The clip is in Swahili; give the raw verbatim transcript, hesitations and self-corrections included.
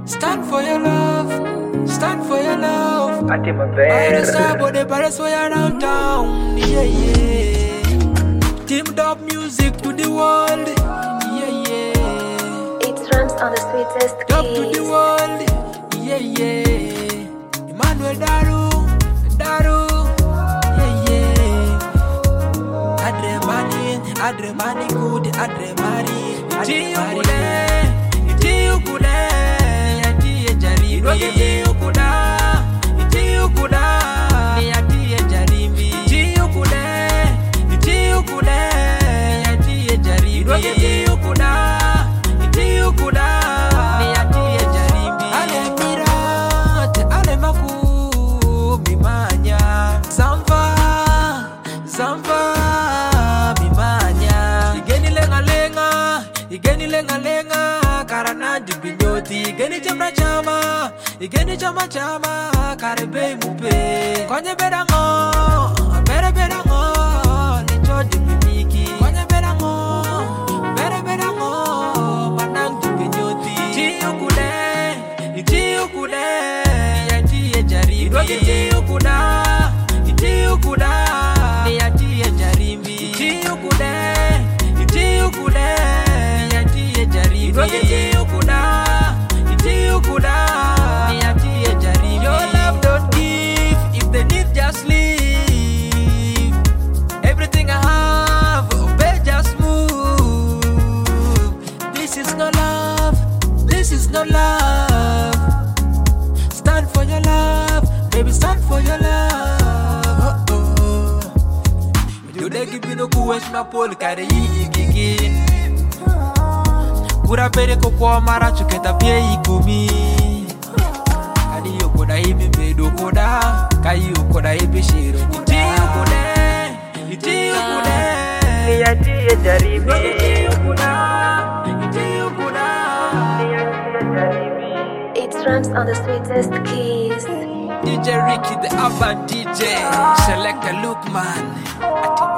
Stand for your love, stand for your love. Ati I maber. just about the Paris way around town. Yeah, yeah. Teamed up music to the world. Yeah, yeah. It runs on the sweetest Up to the keys. world. Yeah, yeah. Emmanuel Daru, Daru. Yeah, yeah. Adre money, Adre money good, Adre money. Iti ukude, iti ukude. Iti ejaribi. Iti ukuda, iti ukuda. Iti ejaribi. Iti ukude, iti ukude. Iti ejaribi. Iti ukuda, iti ukuda. Iti ejaribi. Ale mirat, ale maku bimanya. Zamva, zamva bimanya. Igeni lenga lenga, igeni lenga lenga. Karana dibinyoti, igeni jamra chama, igeni chama chama. Karebe mupe, konye bedango, bere bedango. Nicho dibimiki, konye bedango, bere bedango. Manang dibinyoti, tiyo kude, itiyo kude. Yati ejaribi, itiyo kuda, itiyo kuda. Yati ejaribi, itiyo kude, itiyo kude. Yati ejaribi, itiyo kuda, itiyo kuda. Yati ejaribi. Your love don't give, if they need just leave. Everything I have, obey just move. This is no love, this is no love. Stand for your love, baby, stand for your love. Oh, oh. You dey give me no kuwesh ma pol kare yi gigi. Kura pere ko kwa mara chuketa pie ikumi. Kadi yokoda ibi medo koda, kai yokoda ibi shiro koda. Iti yokoda, iti yokoda. Ati ejaribi. Iti yokoda, iti yokoda. Ati ejaribi. It runs on the sweetest keys. D J Ricky, the urban D J. Select a look, man.